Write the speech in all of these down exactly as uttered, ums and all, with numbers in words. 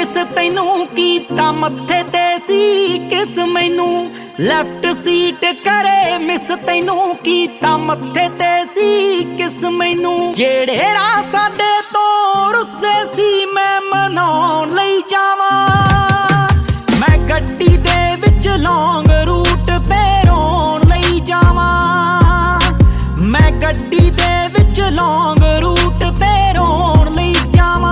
miss तैनू कीता मत्थे ते सी किस मैनू लैफ्ट सीट करे मिस तैनू कीता मत्थे ते सी किस मैनू जेड़े राह साडे तो रुस्से सी मैं मनाउण लई जावां मैं गड्डी दे विच लौंग रूट ते रोण लई जावां मैं गड्डी दे विच लौंग रूट ते रोण लई जावां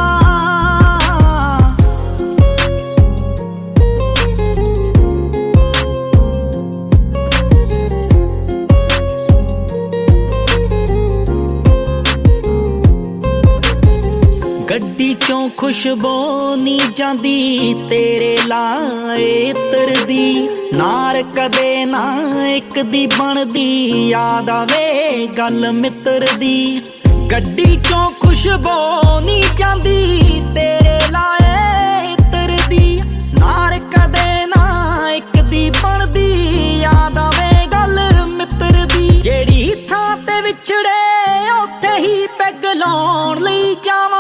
गड्डी चों खुशबू नी जांदी तेरे लाए तरदी नार कदे ना एक दी बनदी याद आवे गल मित्र दी गड्डी चों खुशबू नी जांदी तेरे लाए तरदी नार कदे ना एक दी बनदी याद आवे गल मित्र दी जेड़ी थां ते विछड़े उत्थे ही पैग लाउण लई जावां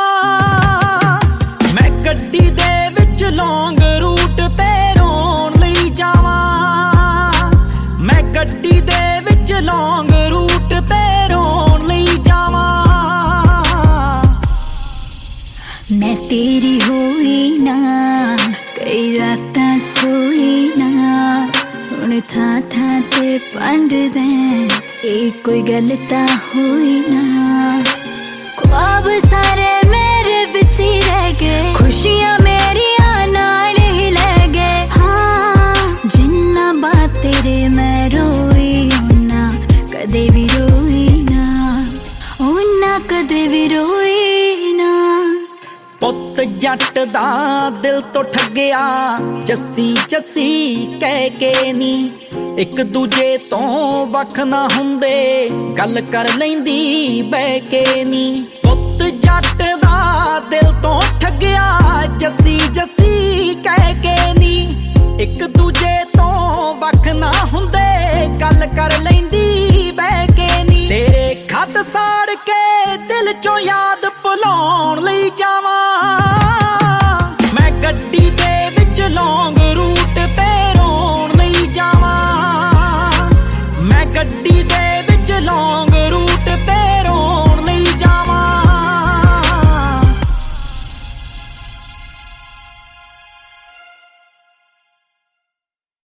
गड्डी दे विच लौंग रूट ते रोण लई जावां मैं गड्डी दे विच लौंग रूट ते रोण लई जावां मैं तेरी होई ना कई रातां सोई ना हुण थां थां ते पंड दे ए कोई गल तां होई ना ख्वाब सारे मेरे विच ही रह गए खुशियां मेरियां नाल ही ले गए हाँ जिन्ना बात तेरे मैं रोई उन्ना कदे भी रोई ना उन्ना कदे भी रोई ना पुत जट दा दिल तो ठगिया जस्सी जस्सी कह के नी एक दूजे तो वख ना हुंदे गल कर लैंदी बह के नी पुत जट दा दिल तो ठगिया जस्सी